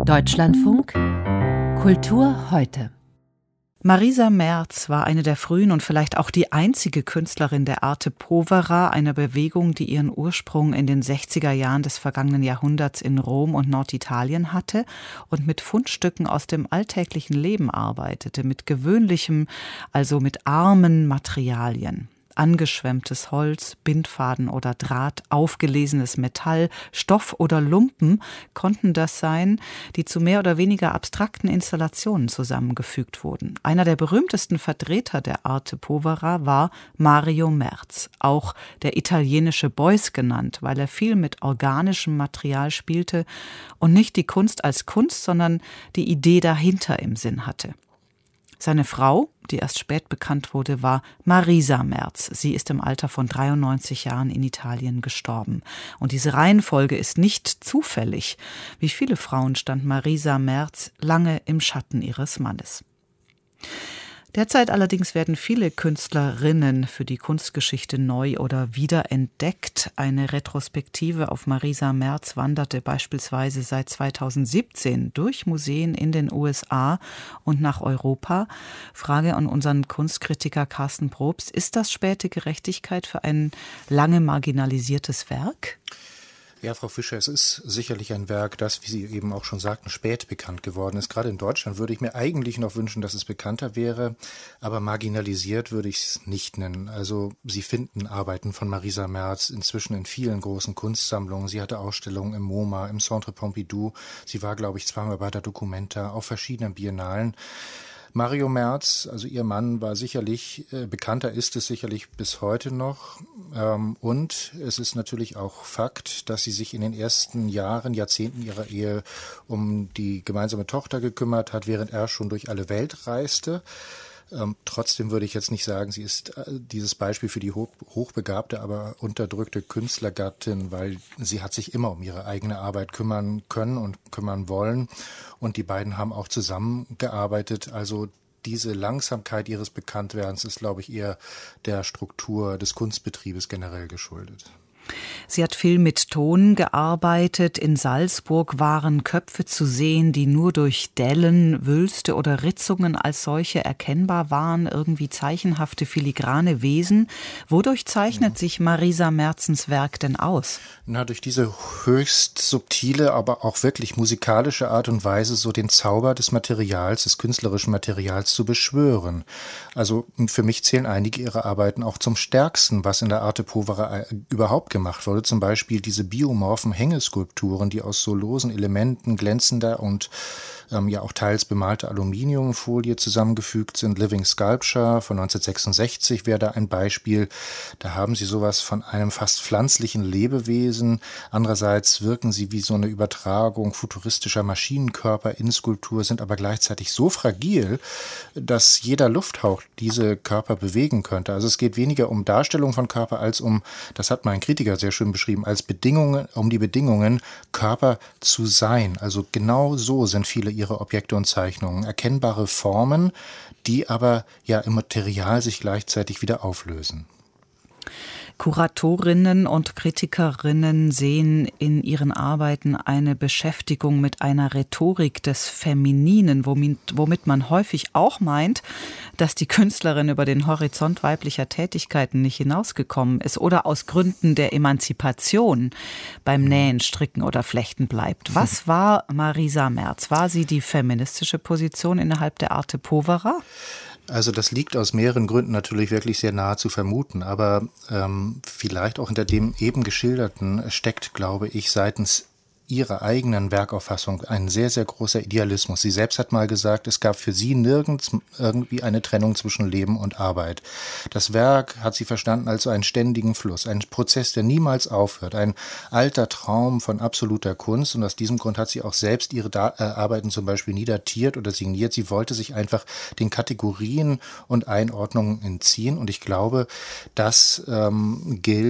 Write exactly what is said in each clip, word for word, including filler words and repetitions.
Deutschlandfunk Kultur heute. Marisa Merz war eine der frühen und vielleicht auch die einzige Künstlerin der Arte Povera, einer Bewegung, die ihren Ursprung in den sechziger Jahren des vergangenen Jahrhunderts in Rom und Norditalien hatte und mit Fundstücken aus dem alltäglichen Leben arbeitete, mit gewöhnlichem, also mit armen Materialien. Angeschwemmtes Holz, Bindfaden oder Draht, aufgelesenes Metall, Stoff oder Lumpen konnten das sein, die zu mehr oder weniger abstrakten Installationen zusammengefügt wurden. Einer der berühmtesten Vertreter der Arte Povera war Mario Merz, auch der italienische Beuys genannt, weil er viel mit organischem Material spielte und nicht die Kunst als Kunst, sondern die Idee dahinter im Sinn hatte. Seine Frau, die erst spät bekannt wurde, war Marisa Merz. Sie ist im Alter von dreiundneunzig Jahren in Italien gestorben. Und diese Reihenfolge ist nicht zufällig. Wie viele Frauen stand Marisa Merz lange im Schatten ihres Mannes. Derzeit allerdings werden viele Künstlerinnen für die Kunstgeschichte neu oder wiederentdeckt. Eine Retrospektive auf Marisa Merz wanderte beispielsweise seit zweitausendsiebzehn durch Museen in den U S A und nach Europa. Frage an unseren Kunstkritiker Carsten Probst: Ist das späte Gerechtigkeit für ein lange marginalisiertes Werk? Ja, Frau Fischer, es ist sicherlich ein Werk, das, wie Sie eben auch schon sagten, spät bekannt geworden ist. Gerade in Deutschland würde ich mir eigentlich noch wünschen, dass es bekannter wäre, aber marginalisiert würde ich es nicht nennen. Also Sie finden Arbeiten von Marisa Merz inzwischen in vielen großen Kunstsammlungen. Sie hatte Ausstellungen im MoMA, im Centre Pompidou. Sie war, glaube ich, zweimal bei der Documenta, auf verschiedenen Biennalen. Mario Merz, also ihr Mann, war sicherlich, äh, bekannter ist es sicherlich bis heute noch. Ähm, und es ist natürlich auch Fakt, dass sie sich in den ersten Jahren, Jahrzehnten ihrer Ehe um die gemeinsame Tochter gekümmert hat, während er schon durch alle Welt reiste. Ähm, trotzdem würde ich jetzt nicht sagen, sie ist äh, dieses Beispiel für die hoch, hochbegabte, aber unterdrückte Künstlergattin, weil sie hat sich immer um ihre eigene Arbeit kümmern können und kümmern wollen. Und die beiden haben auch zusammengearbeitet. Also diese Langsamkeit ihres Bekanntwerdens ist, glaube ich, eher der Struktur des Kunstbetriebes generell geschuldet. Sie hat viel mit Ton gearbeitet. In Salzburg waren Köpfe zu sehen, die nur durch Dellen, Wülste oder Ritzungen als solche erkennbar waren, irgendwie zeichenhafte, filigrane Wesen. Wodurch zeichnet sich Marisa Merzens Werk denn aus? Na, durch diese höchst subtile, aber auch wirklich musikalische Art und Weise, so den Zauber des Materials, des künstlerischen Materials zu beschwören. Also für mich zählen einige ihrer Arbeiten auch zum Stärksten, was in der Arte Povera überhaupt gemacht wurde. Zum Beispiel diese biomorphen Hängeskulpturen, die aus so losen Elementen glänzender und ähm, ja auch teils bemalter Aluminiumfolie zusammengefügt sind. Living Sculpture von neunzehnhundertsechsundsechzig wäre da ein Beispiel. Da haben sie sowas von einem fast pflanzlichen Lebewesen. Andererseits wirken sie wie so eine Übertragung futuristischer Maschinenkörper in Skulptur, sind aber gleichzeitig so fragil, dass jeder Lufthauch diese Körper bewegen könnte. Also es geht weniger um Darstellung von Körper als um, das hat mein Kritiker sehr schön beschrieben, als Bedingungen, um die Bedingungen, Körper zu sein. Also genau so sind viele ihre Objekte und Zeichnungen. Erkennbare Formen, die aber ja im Material sich gleichzeitig wieder auflösen. Kuratorinnen und Kritikerinnen sehen in ihren Arbeiten eine Beschäftigung mit einer Rhetorik des Femininen, womit, womit man häufig auch meint, dass die Künstlerin über den Horizont weiblicher Tätigkeiten nicht hinausgekommen ist oder aus Gründen der Emanzipation beim Nähen, Stricken oder Flechten bleibt. Was war Marisa Merz? War sie die feministische Position innerhalb der Arte Povera? Also das liegt aus mehreren Gründen natürlich wirklich sehr nahe zu vermuten, aber ähm, vielleicht auch hinter dem eben geschilderten steckt, glaube ich, seitens ihrer eigenen Werkauffassung ein sehr, sehr großer Idealismus. Sie selbst hat mal gesagt, es gab für sie nirgends irgendwie eine Trennung zwischen Leben und Arbeit. Das Werk hat sie verstanden als einen ständigen Fluss, ein Prozess, der niemals aufhört, ein alter Traum von absoluter Kunst. Und aus diesem Grund hat sie auch selbst ihre da- äh, Arbeiten zum Beispiel nie datiert oder signiert. Sie wollte sich einfach den Kategorien und Einordnungen entziehen. Und ich glaube, das ähm, gilt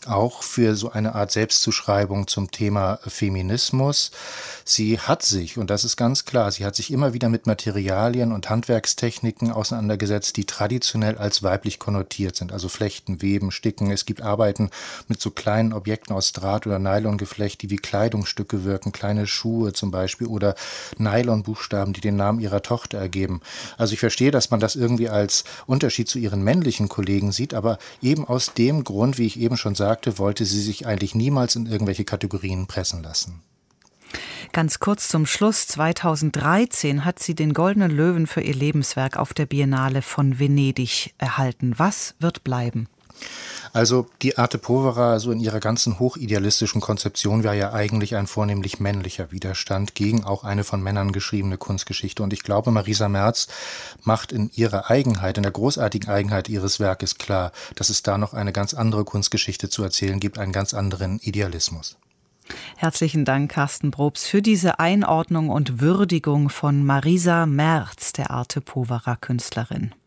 auch für so eine Art Selbstzuschreibung zum Thema Feminismus. Sie hat sich, und das ist ganz klar, sie hat sich immer wieder mit Materialien und Handwerkstechniken auseinandergesetzt, die traditionell als weiblich konnotiert sind. Also Flechten, Weben, Sticken. Es gibt Arbeiten mit so kleinen Objekten aus Draht- oder Nylongeflecht, die wie Kleidungsstücke wirken, kleine Schuhe zum Beispiel oder Nylonbuchstaben, die den Namen ihrer Tochter ergeben. Also ich verstehe, dass man das irgendwie als Unterschied zu ihren männlichen Kollegen sieht, aber eben aus dem Grund, wie ich eben schon sagte, wollte sie sich eigentlich niemals in irgendwelche Kategorien pressen lassen. Ganz kurz zum Schluss. zweitausenddreizehn hat sie den Goldenen Löwen für ihr Lebenswerk auf der Biennale von Venedig erhalten. Was wird bleiben? Also die Arte Povera, so in ihrer ganzen hochidealistischen Konzeption, war ja eigentlich ein vornehmlich männlicher Widerstand gegen auch eine von Männern geschriebene Kunstgeschichte. Und ich glaube, Marisa Merz macht in ihrer Eigenheit, in der großartigen Eigenheit ihres Werkes klar, dass es da noch eine ganz andere Kunstgeschichte zu erzählen gibt, einen ganz anderen Idealismus. Herzlichen Dank, Carsten Probst, für diese Einordnung und Würdigung von Marisa Merz, der Arte Povera Künstlerin.